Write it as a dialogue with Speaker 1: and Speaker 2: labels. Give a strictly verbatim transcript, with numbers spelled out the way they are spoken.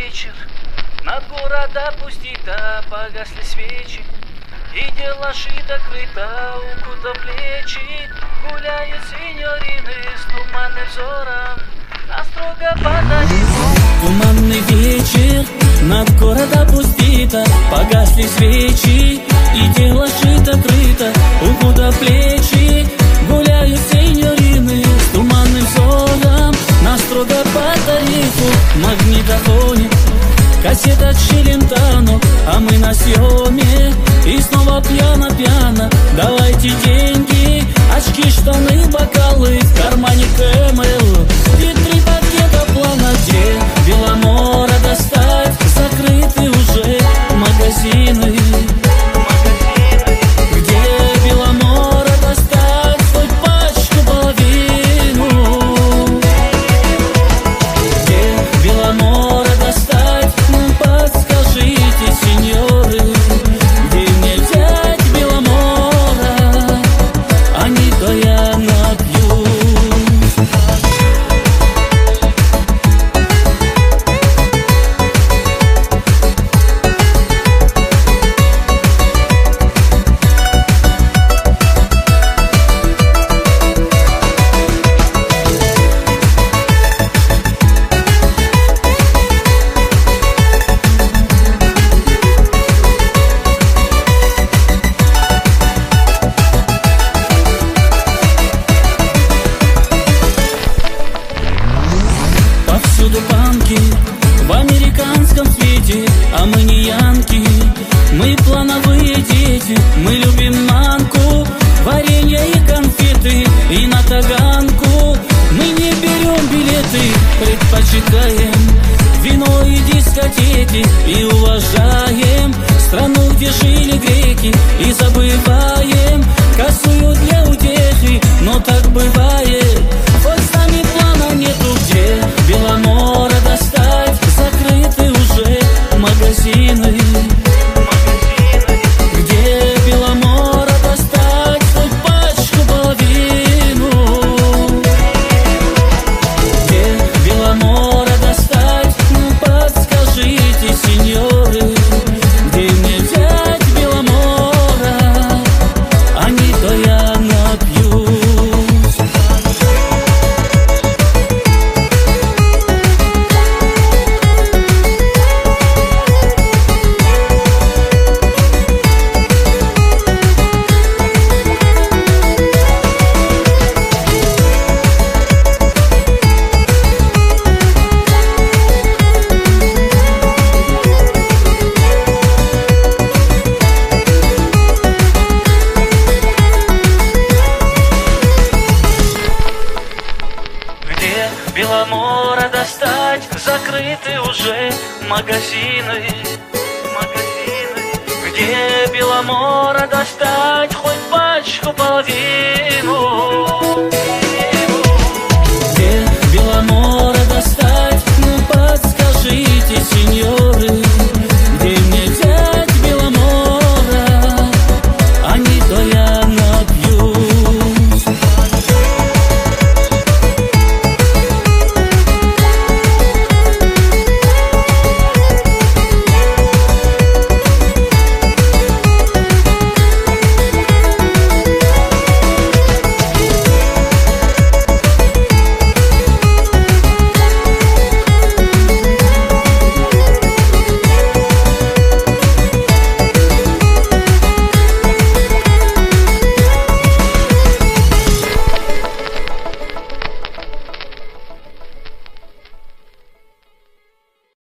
Speaker 1: вечер, над города пустита, погасли свечи, и дело шито, крыто, укута плечи. Гуляют синьорины с туманным взором, на строго подарили.
Speaker 2: Туманный вечер, над города пустита, погасли свечи, и дело шито-крыто, укута плечи. Гуляют синьорины с туманным взором, на строго по тарифу магнитофоне. Кассета Челентано, а мы на съеме, и снова пьяно-пьяно. Давайте деньги, очки, штаны, бокалы, в кармане Кэмэл и три пакета плана. Где Беломора достать? Закрыты уже магазины. Где Беломора достать? Хоть пачку, половину. Где Беломора достать? Подскажите, сеньоры, где мне взять Беломора, а не то я напьюсь. Повсюду панки в американском свете, а мы не янки, мы плановые дети. Мы любим манку, варенье и конфеты, и на таганку мы не берем билеты, предпочитаем вино и дискотеки, и уважаем страну, где жили греки, и забываем косую для утехи. Но так бывает, хоть с нами плана нету. Где Беломора достать? Закрыты уже магазины. Где Беломора достать? Хоть пачку, половину. Где Беломора достать? Ну подскажите, сеньоры, где мне взять Беломора, а не то я напьюсь. Беломора достать? Закрыты уже магазины. Магазины. Где Беломора достать? Хоть пачку, половину.